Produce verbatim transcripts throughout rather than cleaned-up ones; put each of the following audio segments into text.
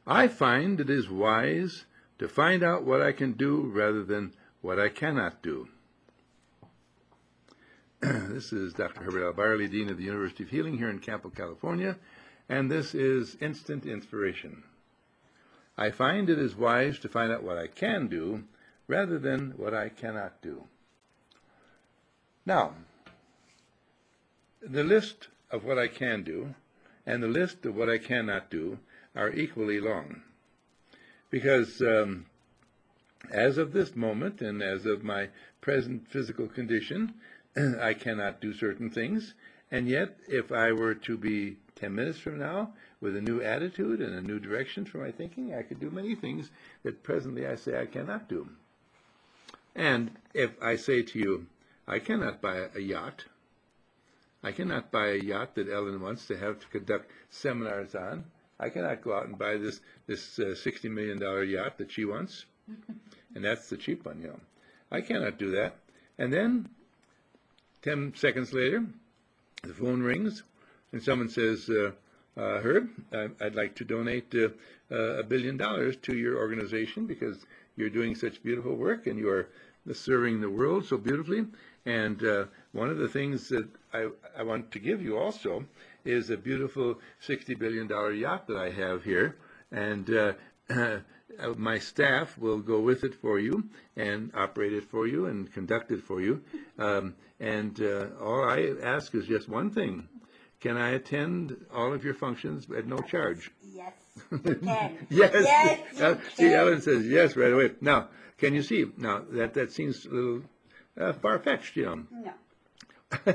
I find it is wise to find out what I can do rather than what I cannot do. This is Doctor Herbert L. Byerly, Dean of the University of Healing here in Campo, California, and this is Instant Inspiration. I find it is wise to find out what I can do rather than what I cannot do. Now, the list of what I can do and the list of what I cannot do are equally long, because um, as of this moment and as of my present physical condition, I cannot do certain things, and yet if I were to be ten minutes from now with a new attitude and a new direction for my thinking, I could do many things that presently I say I cannot do. And if I say to you, I cannot buy a yacht, I cannot buy a yacht that Ellen wants to have to conduct seminars on, I cannot go out and buy this this uh, sixty million dollar yacht that she wants, and that's the cheap one, you know. I cannot do that. And then, ten seconds later, the phone rings, and someone says, uh, uh, Herb, I'd like to donate uh, uh, a billion dollars to your organization because you're doing such beautiful work and you are serving the world so beautifully. And uh, one of the things that I, I want to give you also is a beautiful sixty billion dollar yacht that I have here. And uh, uh, my staff will go with it for you and operate it for you and conduct it for you. Um, and uh, all I ask is just one thing. Can I attend all of your functions at no charge? Yes, you can. Yes. Yes, you Uh, can. see, Ellen says yes right away. Now, can you see? Now, that, that seems a little uh, far-fetched, you know. No.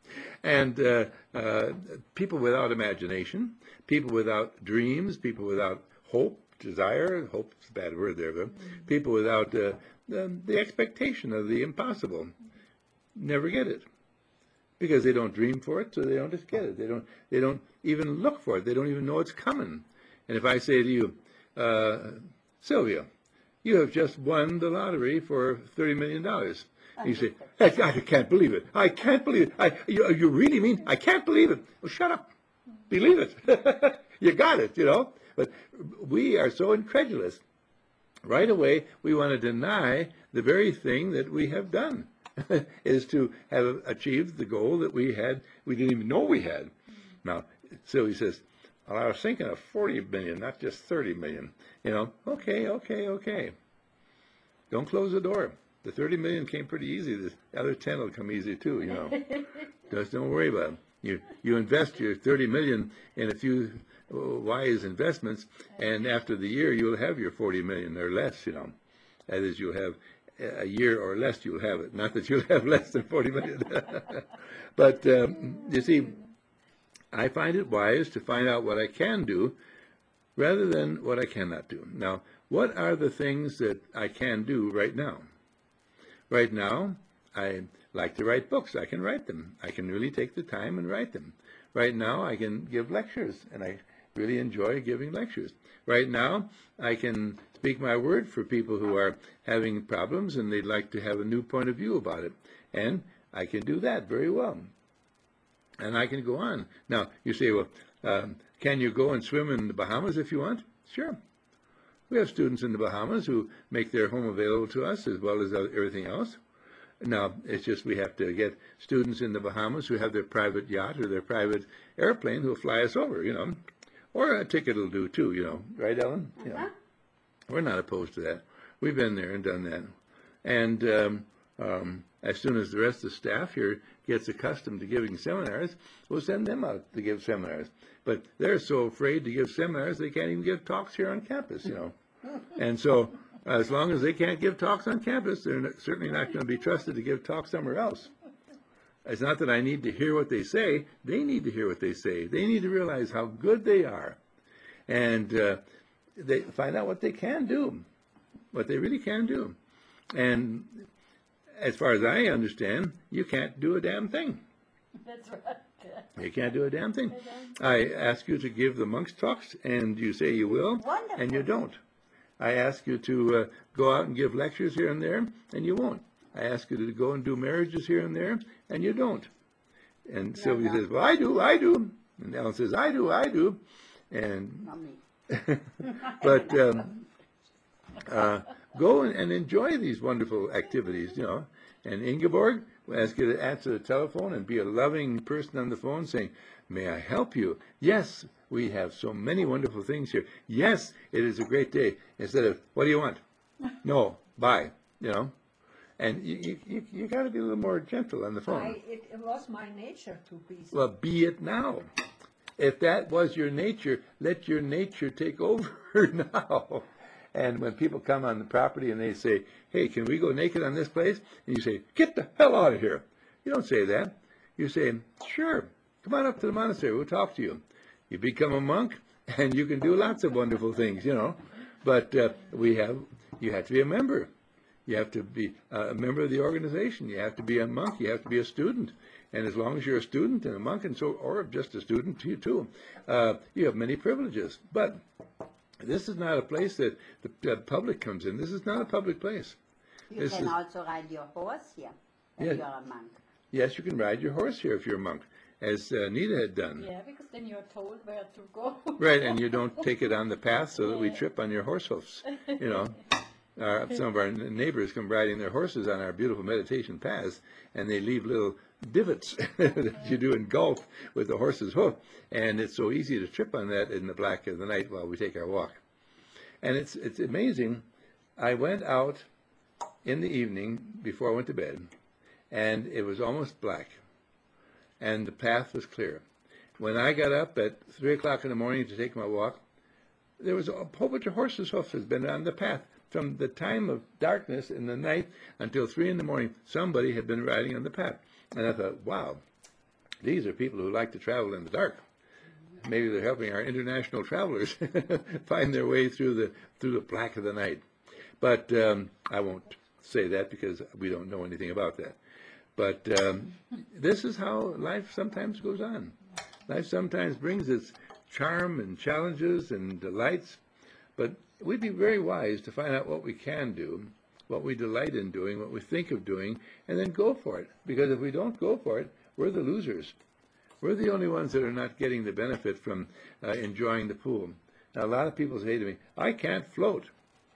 And uh, uh, people without imagination, people without dreams, people without hope, desire, hope is a bad word there, but mm-hmm. people without uh, the, the expectation of the impossible never get it. Because they don't dream for it, so they don't just get it. They don't. They don't even look for it. They don't even know it's coming. And if I say to you, uh, Sylvia, you have just won the lottery for thirty million dollars, you say, hey, I can't believe it. I can't believe it. I, you, you really mean I can't believe it? Well, shut up. Believe it. You got it. You know. But we are so incredulous. Right away, we want to deny the very thing that we have done. Is to have achieved the goal that we had, we didn't even know we had. Now, so he says, well, I was thinking of forty million, not just thirty million. You know, okay, okay, okay. Don't close the door. The thirty million came pretty easy. The other ten will come easy too, you know. Just don't worry about it. You, you invest your thirty million in a few wise investments, and after the year, you'll have your forty million or less, you know. That is, you'll have a year or less, you'll have it. Not that you'll have less than forty million. But um, you see, I find it wise to find out what I can do rather than what I cannot do. Now, what are the things that I can do right now? Right now, I like to write books. I can write them. I can really take the time and write them. Right now, I can give lectures, and I really enjoy giving lectures. Right now, I can speak my word for people who are having problems and they'd like to have a new point of view about it. And I can do that very well. And I can go on. Now, you say, well, um, can you go and swim in the Bahamas if you want? Sure. We have students in the Bahamas who make their home available to us as well as everything else. Now, it's just we have to get students in the Bahamas who have their private yacht or their private airplane who will fly us over, you know. Or a ticket will do too, you know. Right, Ellen? Uh-huh. Yeah. We're not opposed to that. We've been there and done that. And um, um, as soon as the rest of the staff here gets accustomed to giving seminars, we'll send them out to give seminars. But they're so afraid to give seminars, they can't even give talks here on campus, you know. And so as long as they can't give talks on campus, they're certainly not going to be trusted to give talks somewhere else. It's not that I need to hear what they say. They need to hear what they say. They need to realize how good they are. And uh, they find out what they can do, what they really can do. And as far as I understand, you can't do a damn thing. That's right. You can't do a damn thing. I ask you to give the monks talks, and you say you will, Wonderful. And you don't. I ask you to uh, go out and give lectures here and there, and you won't. I ask you to go and do marriages here and there, and you don't. And Yeah, Sylvia no. says, well, I do, I do. And Ellen says, I do, I do. And Not me. but um, uh, go and, and enjoy these wonderful activities, you know. And Ingeborg will ask you to answer the telephone and be a loving person on the phone saying, may I help you? Yes, we have so many wonderful things here. Yes, it is a great day. Instead of, what do you want? No, bye, you know. And you, you, you got to be a little more gentle on the phone. I, it, it was my nature to be so. Well, be it now. If that was your nature, let your nature take over now. And when people come on the property and they say, hey, can we go naked on this place? And you say, get the hell out of here. You don't say that. You say, sure, come on up to the monastery. We'll talk to you. You become a monk and you can do lots of wonderful things, you know. But uh, we have, you have to be a member. You have to be a member of the organization. You have to be a monk. You have to be a student. And as long as you're a student and a monk, and so, or just a student, you too, uh, you have many privileges. But this is not a place that the uh, public comes in. This is not a public place. You This can is- also ride your horse here if Yeah. you're a monk. Yes, you can ride your horse here if you're a monk, as uh, Nita had done. Yeah, because then you're told where to go. Right, and you don't take it on the path so that we trip on your horse hoofs, you know. Uh, some of our neighbors come riding their horses on our beautiful meditation paths, and they leave little divots that you do in golf with the horse's hoof, and it's so easy to trip on that in the black of the night while we take our walk. And it's it's amazing. I went out in the evening before I went to bed, and it was almost black, and the path was clear. When I got up at three o'clock in the morning to take my walk, there was a whole bunch of horses' hoofs has been on the path. From the time of darkness in the night until three in the morning, somebody had been riding on the path. And I thought, wow, these are people who like to travel in the dark. Maybe they're helping our international travelers find their way through the through the black of the night. But um, I won't say that because we don't know anything about that. But um, this is how life sometimes goes on. Life sometimes brings its charm and challenges and delights, but we'd be very wise to find out what we can do, what we delight in doing, what we think of doing, and then go for it. Because if we don't go for it, we're the losers. We're the only ones that are not getting the benefit from uh, enjoying the pool. Now, a lot of people say to me, I can't float.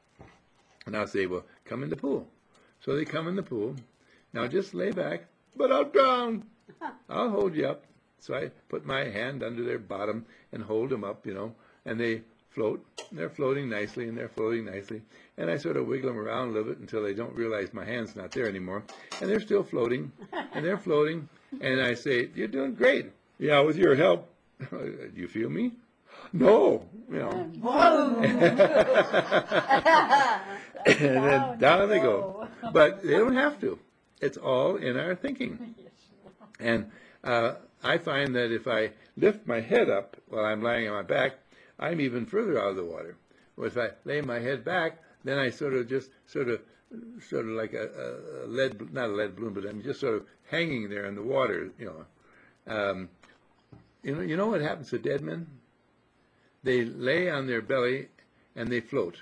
And I'll say, well, come in the pool. So they come in the pool. Now just lay back, but I'll drown. I'll hold you up. So I put my hand under their bottom and hold them up, you know, and they float. They're floating nicely, and they're floating nicely. And I sort of wiggle them around a little bit until they don't realize my hand's not there anymore. And they're still floating, and they're floating. And I say, you're doing great. Yeah, with your help. Do you feel me? No. You know. And then down they go. But they don't have to. It's all in our thinking. And uh, I find that if I lift my head up while I'm lying on my back, I'm even further out of the water. Or if I lay my head back, then I sort of just sort of sort of like a, a lead, not a lead balloon, but I'm just sort of hanging there in the water, you know. Um, you know, you know what happens to dead men? They lay on their belly and they float.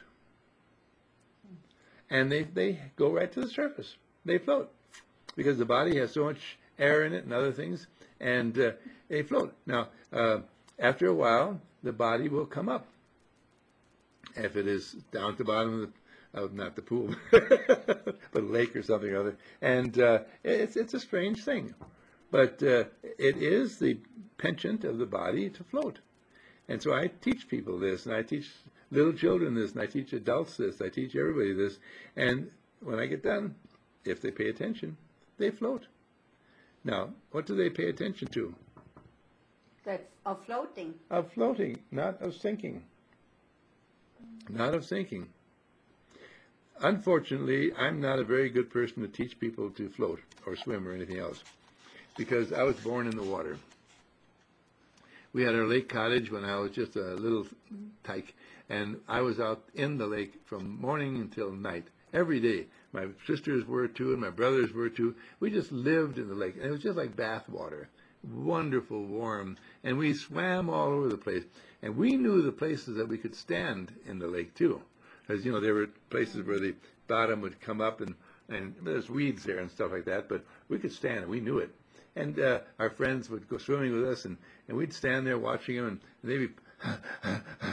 And they, they go right to the surface. They float because the body has so much air in it and other things, and uh, they float. Now, uh, after a while, the body will come up. If it is down at the bottom of the, of not the pool, but a lake or something or other, and uh, it's it's a strange thing, but uh, it is the penchant of the body to float. And so I teach people this, and I teach little children this, and I teach adults this, I teach everybody this, and when I get done, if they pay attention, they float. Now, what do they pay attention to? That's of floating. Of floating, not of sinking. Not of sinking. Unfortunately, I'm not a very good person to teach people to float or swim or anything else, because I was born in the water. We had our lake cottage when I was just a little tyke, and I was out in the lake from morning until night, every day. My sisters were too, and my brothers were too. We just lived in the lake, and it was just like bath water, wonderful, warm, and we swam all over the place. And we knew the places that we could stand in the lake, too, because, you know, there were places where the bottom would come up, and, and there's weeds there and stuff like that, but we could stand, and we knew it. And uh, our friends would go swimming with us, and, and we'd stand there watching them, and, and they'd be,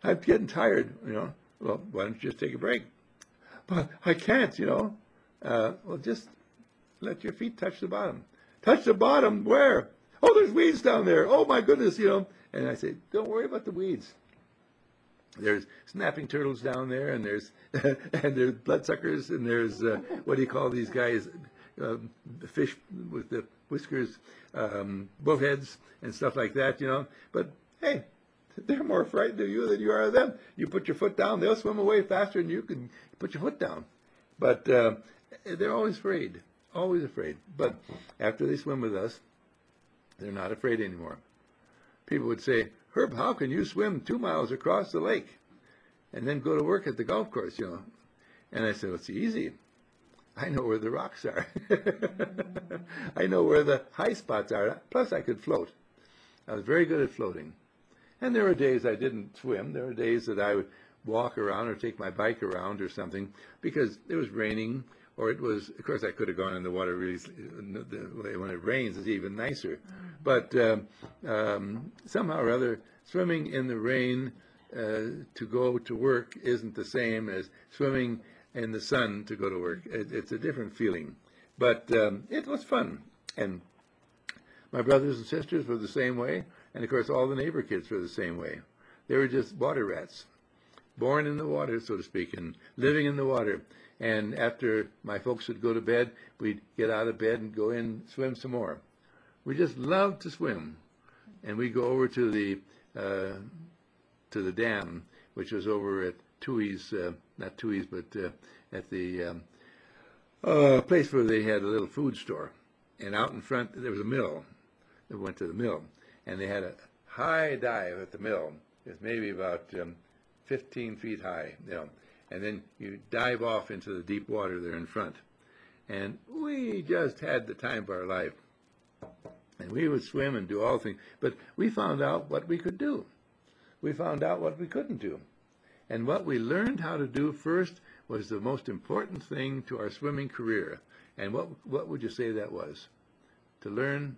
I'm getting tired, you know. Well, why don't you just take a break? But I can't, you know. Uh, well, just let your feet touch the bottom. Touch the bottom where? Oh, there's weeds down there. Oh, my goodness, you know. And I say, don't worry about the weeds. There's snapping turtles down there, and there's and there's bloodsuckers, and there's uh, what do you call these guys? Uh, fish with the whiskers, um, bullheads, and stuff like that, you know. But hey, they're more frightened of you than you are of them. You put your foot down, they'll swim away faster than you can put your foot down. But uh, they're always afraid, always afraid. But after they swim with us, they're not afraid anymore. People would say, Herb, how can you swim two miles across the lake and then go to work at the golf course, you know? And I said, well, it's easy. I know where the rocks are. I know where the high spots are. Plus, I could float. I was very good at floating. And there were days I didn't swim. There were days that I would walk around or take my bike around or something because it was raining, or it was, of course, I could have gone in the water really, when it rains, it's even nicer. But um, um, somehow or other, swimming in the rain uh, to go to work isn't the same as swimming in the sun to go to work. It, it's a different feeling. But um, it was fun. And my brothers and sisters were the same way. And, of course, all the neighbor kids were the same way. They were just water rats, born in the water, so to speak, and living in the water. And after my folks would go to bed, we'd get out of bed and go in, swim some more. We just loved to swim. And we'd go over to the uh, to the dam, which was over at Tui's, uh, not Tui's, but uh, at the um, uh, place where they had a little food store. And out in front, there was a mill. We went to the mill. And they had a high dive at the mill. It was maybe about um, fifteen feet high, you know. And then you dive off into the deep water there in front. And we just had the time of our life. And we would swim and do all things. But we found out what we could do. We found out what we couldn't do. And what we learned how to do first was the most important thing to our swimming career. And what what would you say that was? To learn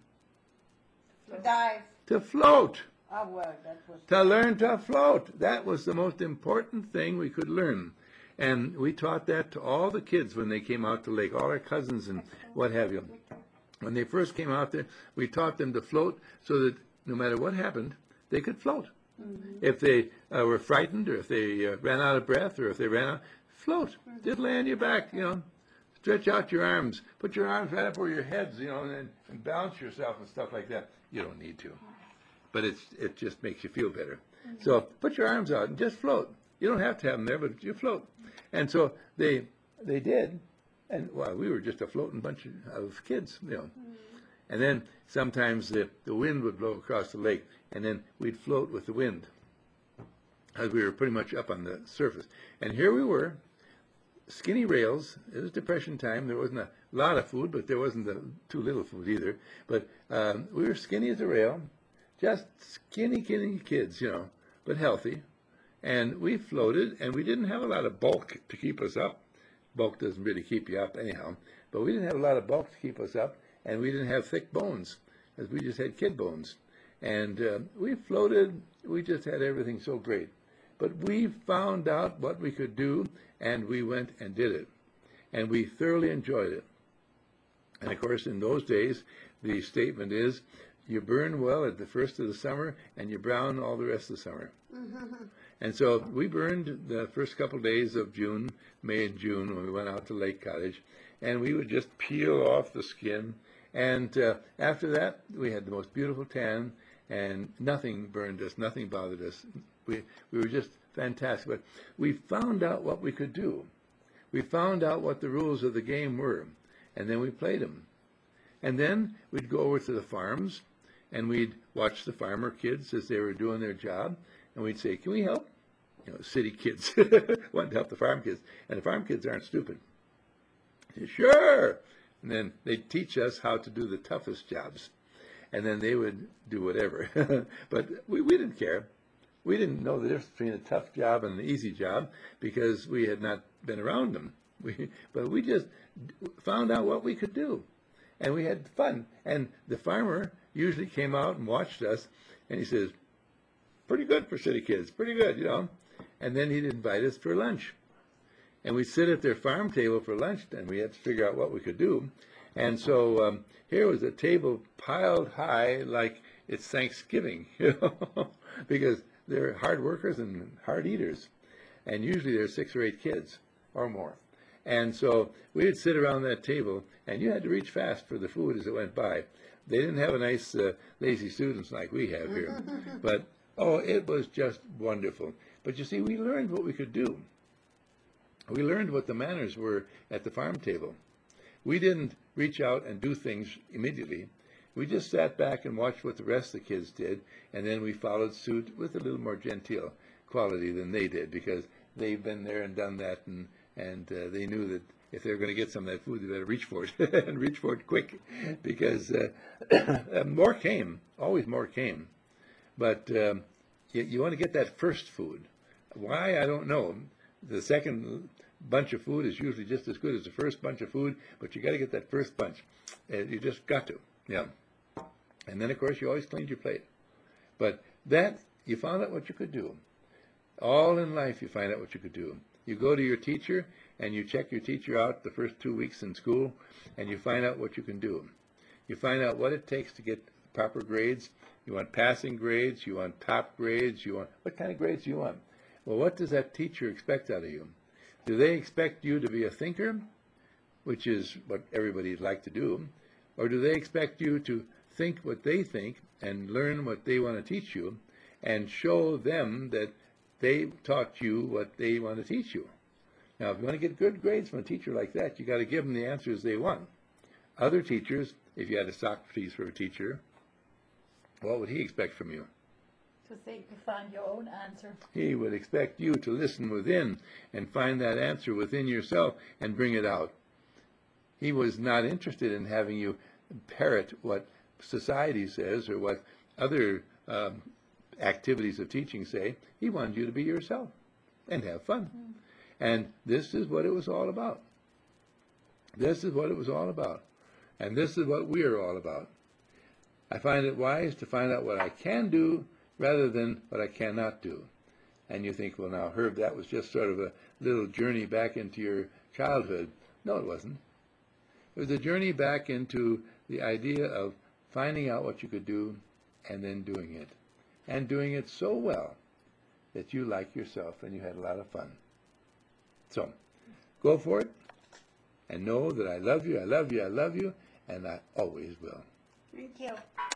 Dive. to float. Oh, well, that was. To learn to float. That was the most important thing we could learn. And we taught that to all the kids when they came out to the lake, all our cousins and what have you. When they first came out there, we taught them to float so that no matter what happened, they could float. Mm-hmm. If they uh, were frightened, or if they uh, ran out of breath, or if they ran out, float. Mm-hmm. Just lay on your back, you know. Stretch out your arms. Put your arms right up over your heads, you know, and, and balance yourself and stuff like that. You don't need to. But it's, it just makes you feel better. Mm-hmm. So put your arms out and just float. You don't have to have them there, but you float. And so they they did. And, well, we were just a floating bunch of, of kids, you know. Mm-hmm. And then sometimes the, the wind would blow across the lake, and then we'd float with the wind as we were pretty much up on the surface. And here we were, skinny rails. It was Depression time. There wasn't a lot of food, but there wasn't a, too little food either. But um, we were skinny as a rail, just skinny, skinny kids, you know, but healthy. And we floated, and we didn't have a lot of bulk to keep us up. Bulk doesn't really keep you up anyhow. But we didn't have a lot of bulk to keep us up, and we didn't have thick bones, because we just had kid bones. And uh, we floated. We just had everything so great. But we found out what we could do, and we went and did it. And we thoroughly enjoyed it. And, of course, in those days, the statement is, you burn well at the first of the summer, and you brown all the rest of the summer. Mm-hmm. And so we burned the first couple of days of June, May and June, when we went out to Lake Cottage, and we would just peel off the skin. And uh, after that, we had the most beautiful tan, and nothing burned us, nothing bothered us. We, we were just fantastic. But we found out what we could do. We found out what the rules of the game were, and then we played them. And then we'd go over to the farms, and we'd watch the farmer kids as they were doing their job, and we'd say, can we help? You know, city kids wanted to help the farm kids, and the farm kids aren't stupid. Say, sure! And then they'd teach us how to do the toughest jobs, and then they would do whatever. But we, we didn't care. We didn't know the difference between a tough job and an easy job because we had not been around them. We, but we just found out what we could do, and we had fun. And the farmer usually came out and watched us, and he says, pretty good for city kids, pretty good, you know. And then he'd invite us for lunch. And we'd sit at their farm table for lunch, and we had to figure out what we could do. And so um, here was a table piled high like it's Thanksgiving, you know, because they're hard workers and hard eaters. And usually there's six or eight kids or more. And so we would sit around that table, and you had to reach fast for the food as it went by. They didn't have a nice uh, lazy students like we have here. But, oh, it was just wonderful. But you see, we learned what we could do. We learned what the manners were at the farm table. We didn't reach out and do things immediately. We just sat back and watched what the rest of the kids did, and then we followed suit with a little more genteel quality than they did, because they've been there and done that, and, and uh, they knew that if they were going to get some of that food, they better reach for it, and reach for it quick, because uh, more came, always more came. But um, you, you want to get that first food. Why, I don't know. The second bunch of food is usually just as good as the first bunch of food, but you got to get that first bunch. Uh, you just got to, yeah. And then, of course, you always cleaned your plate. But that, you found out what you could do. All in life, you find out what you could do. You go to your teacher, and you check your teacher out the first two weeks in school, and you find out what you can do. You find out what it takes to get proper grades. You want passing grades, you want top grades, you want, what kind of grades do you want? Well, what does that teacher expect out of you? Do they expect you to be a thinker, which is what everybody'd like to do, or do they expect you to think what they think and learn what they want to teach you and show them that they taught you what they want to teach you? Now, if you want to get good grades from a teacher like that, you got to give them the answers they want. Other teachers, if you had a Socrates for a teacher, what would he expect from you? To think, to find your own answer. He would expect you to listen within and find that answer within yourself and bring it out. He was not interested in having you parrot what society says or what other um, activities of teaching say. He wanted you to be yourself and have fun. Mm. And this is what it was all about. This is what it was all about. And this is what we are all about. I find it wise to find out what I can do rather than what I cannot do. And you think, well, now, Herb, that was just sort of a little journey back into your childhood. No, it wasn't. It was a journey back into the idea of finding out what you could do and then doing it. And doing it so well that you like yourself and you had a lot of fun. So, go for it and know that I love you, I love you, I love you, and I always will. Thank you.